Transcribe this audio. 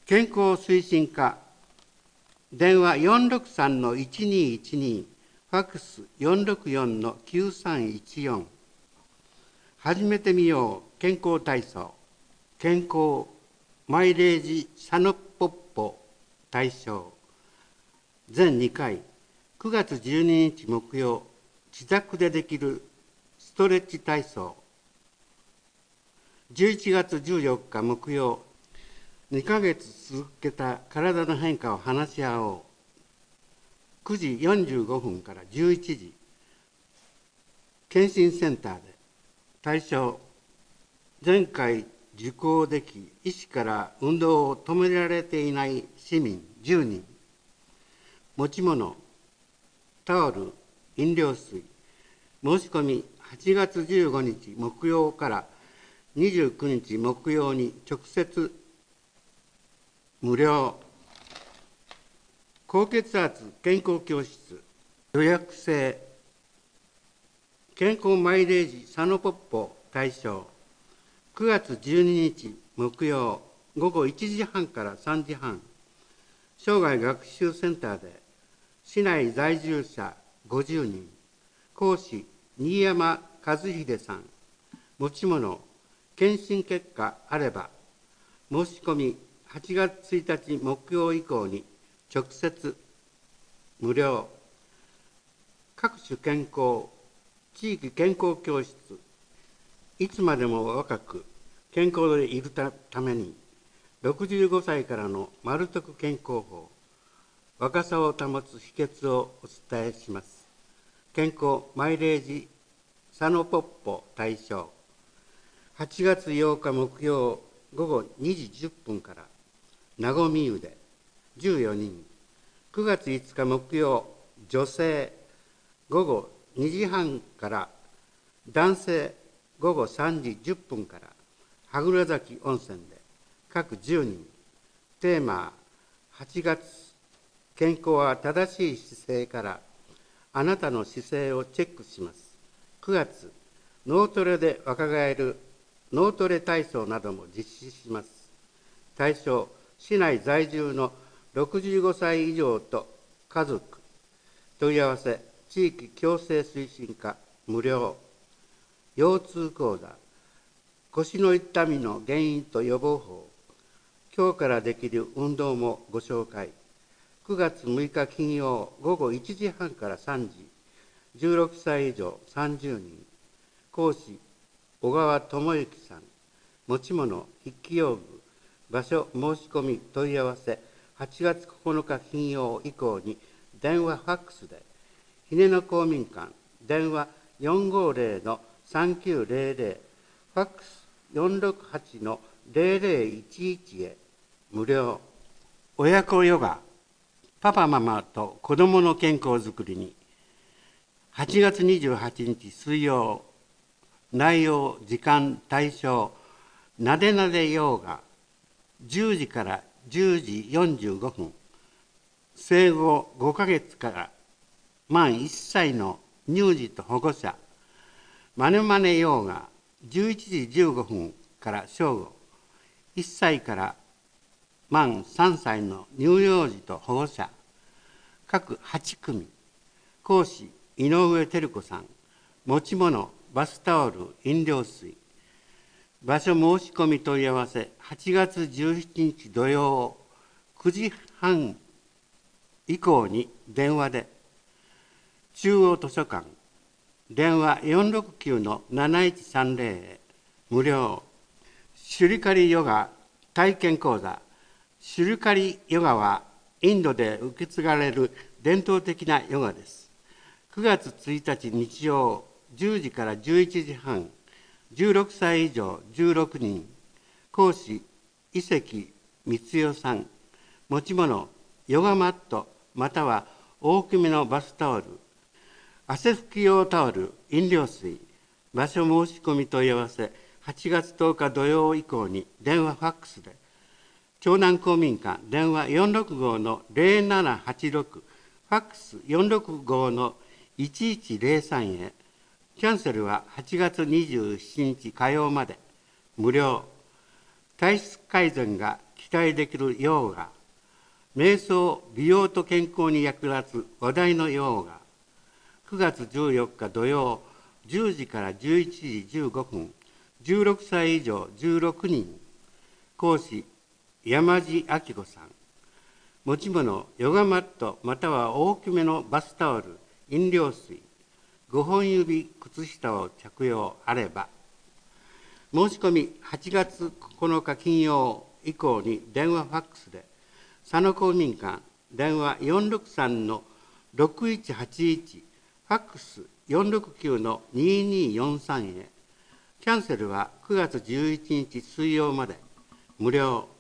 健康推進課、電話463-1212、ファックス464-9314。始めてみよう健康体操、健康マイレージサノポッポ対象。全2回、9月12日木曜、自宅でできるストレッチ体操。11月14日木曜、2ヶ月続けた体の変化を話し合おう。9時45分から11時、検診センターで。対象、前回受講でき、医師から運動を止められていない市民10人。持ち物、タオル、飲料水。申し込み8月15日木曜から29日木曜に直接無料。高血圧健康教室、予約制。健康マイレージサノポッポ対象。9月12日木曜午後1時半から3時半、生涯学習センターで、市内在住者50人、講師新山和秀さん。持ち物、検診結果あれば。申し込み8月1日木曜以降に直接無料。各種健康地域健康教室、いつまでも若く健康でいるために、65歳からの丸徳健康法、若さを保つ秘訣をお伝えします。健康マイレージサノポッポ対象。8月8日木曜午後2時10分から、なごみ湯で14人。9月5日木曜、女性午後2時半から、男性午後3時10分から、羽黒崎温泉で各10人。テーマ、8月、健康は正しい姿勢から、あなたの姿勢をチェックします。9月、脳トレで若返る脳トレ体操なども実施します。対象、市内在住の65歳以上と家族。問い合わせ、地域共生推進課無料。腰痛講座、腰の痛みの原因と予防法。今日からできる運動もご紹介。9月6日金曜午後1時半から3時、16歳以上30人。講師、小川智之さん。持ち物、筆記用具。場所、申し込み、問い合わせ、8月9日金曜以降に電話ファックスで。ひねの公民館、電話450-3900、ファックス468-0011へ無料。親子ヨガ、パパママと子どもの健康づくりに。8月28日水曜、内容、時間、対象、なでなでヨガ、10時から10時45分、生後5ヶ月から満1歳の乳児と保護者。マネマネヨガ、11時15分から正午、1歳から満3歳の乳幼児と保護者。各8組。講師、井上照子さん。持ち物、バスタオル、飲料水。場所申し込み問い合わせ、8月17日土曜9時半以降に電話で。中央図書館、電話469-7130へ無料。シュリカリヨガ体験講座。シュリカリヨガはインドで受け継がれる伝統的なヨガです。9月1日日曜10時から11時半、16歳以上16人。講師、伊関光代さん。持ち物、ヨガマットまたは大きめのバスタオル。汗拭き用タオル、飲料水。場所申し込み問い合わせ、8月10日土曜以降に電話ファックスで。長南公民館、電話465-0786、ファックス465-1103へ。キャンセルは8月27日火曜まで。無料。体質改善が期待できるヨガ、瞑想、美容と健康に役立つ話題のヨガ、9月14日土曜10時から11時15分、16歳以上16人、講師、山地明子さん。持ち物、ヨガマットまたは大きめのバスタオル、飲料水、5本指靴下を着用あれば。申し込み8月9日金曜以降に電話ファックスで、佐野公民館電話 463-6181、ファックス 469-2243 へ。キャンセルは9月11日水曜まで無料。